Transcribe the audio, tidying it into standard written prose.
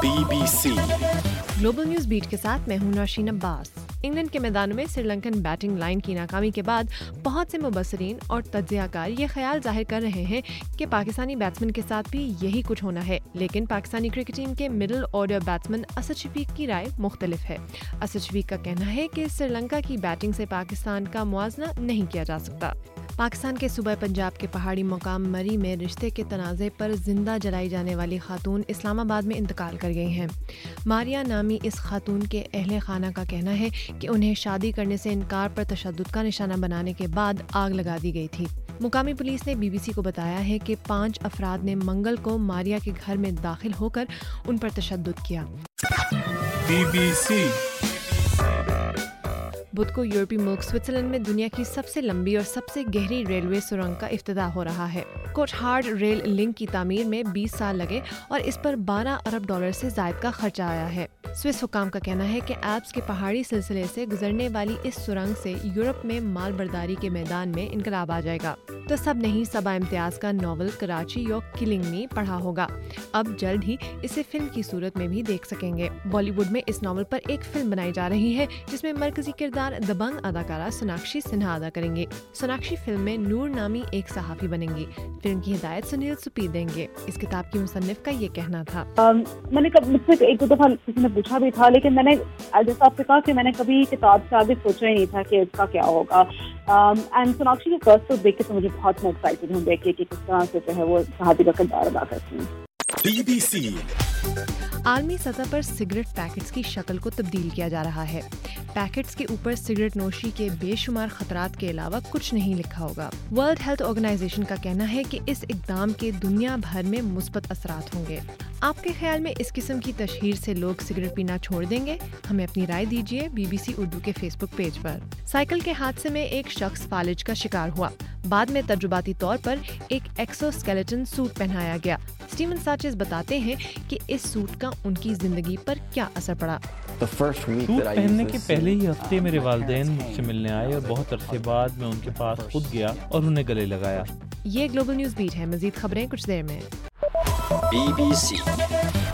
BBC global news beat के साथ मैं हूं नौशीन अब्बास। इंग्लैंड के मैदानों में श्रीलंकन बैटिंग लाइन की नाकामी के बाद बहुत से मुबस्सिरीन और तज्जियाकार ये ख्याल जाहिर कर रहे हैं कि पाकिस्तानी बैट्समैन के साथ भी यही कुछ होना है, लेकिन पाकिस्तानी क्रिकेट टीम के middle order batsman Asad Shafiq की राय मुख्तलिफ है। असद शफीक का कहना है कि श्रीलंका की बैटिंग से पाकिस्तान का मुआवजा नहीं किया जा सकता। पाकिस्तान के सूबा पंजाब के पहाड़ी मुकाम मरी में रिश्ते के तनाज़े पर जिंदा जलाई जाने वाली खातून इस्लामाबाद में इंतकाल कर गई हैं। मारिया नामी इस खातून के अहले खाना का कहना है कि उन्हें शादी करने से इनकार पर तशद्दुद का निशाना बनाने के बाद आग लगा दी गई थी। मुकामी पुलिस ने BBC को बताया है कि 5 अफराद ने मंगल को मारिया के घर में दाखिल होकर उन पर तशद्दुद किया। BBC बुध को यूरोपीय मुल्क स्विट्जरलैंड में दुनिया की सबसे लंबी और सबसे गहरी रेलवे सुरंग का इफ्तिताह हो रहा है। कोटहार्ड रेल लिंक की तामीर में 20 साल लगे और इस पर $12 अरब से ज़ायद का खर्चा आया है। स्विस हुकाम का कहना है कि एल्प्स के पहाड़ी सिलसिले से गुजरने वाली इस सुरंग से यूरोप में माल बर्दारी के मैदान में इनकलाब आ जाएगा। तो सब नहीं सबा इम्तियाज का नॉवल कराची या किलिंग में पढ़ा होगा। अब जल्द ही इसे फिल्म की सूरत में भी देख सकेंगे। बॉलीवुड में इस नॉवल पर एक फिल्म बनाई जा रही है जिसमें मरकजी किरदार दबंग अदाकारा सोनाक्षी सिन्हा अदा करेंगे। सोनाक्षी फिल्म में नूर नामी एक सहाफी बनेंगी। फिल्म की हिदायत सुनील सुपी देंगे। इस किताब की मुसन्निफ का ये कहना था। मैंने मुझसे एक दो दफा किसी ने पूछा भी था, लेकिन मैंने जैसा आपसे कहा कि मैंने कभी किताब से आगे सोचा ही नहीं था कि इसका क्या होगा। एंड सोनाक्षी की फर्स्ट तो देख के तो मुझे बहुत एक्साइटेड हूँ देख के कि किस तरह से जो है वो सहाफी का किरदार अदा करती हैं। BBC आलमी सतह पर सिगरेट पैकेट्स की शक्ल को तब्दील किया जा रहा है। पैकेट्स के ऊपर सिगरेट नोशी के बेशुमार खतरात के अलावा कुछ नहीं लिखा होगा। वर्ल्ड हेल्थ ऑर्गेनाइजेशन का कहना है कि इस इक़दाम के दुनिया भर में मुस्बत असरात होंगे। आपके ख्याल में इस किस्म की तशहीर से लोग सिगरेट पीना छोड़ देंगे? हमें अपनी राय दीजिए BBC उर्दू के फेसबुक पेज पर। साइकिल के हादसे में एक शख्स फालिज का शिकार हुआ। बाद में तजुर्बाती तौर पर एक एक्सोस्केलेटन सूट पहनाया गया। स्टीवन साचेस बताते हैं कि इस सूट का उनकी जिंदगी पर क्या असर पड़ा। सूट पहनने के पहले ही हफ्ते मेरे वालिदैन मुझसे मिलने आए और बहुत अरसे बाद मैं उनके पास खुद गया और उन्हें गले लगाया। ये ग्लोबल न्यूज बीट है। मजीद खबरें कुछ देर में। BBC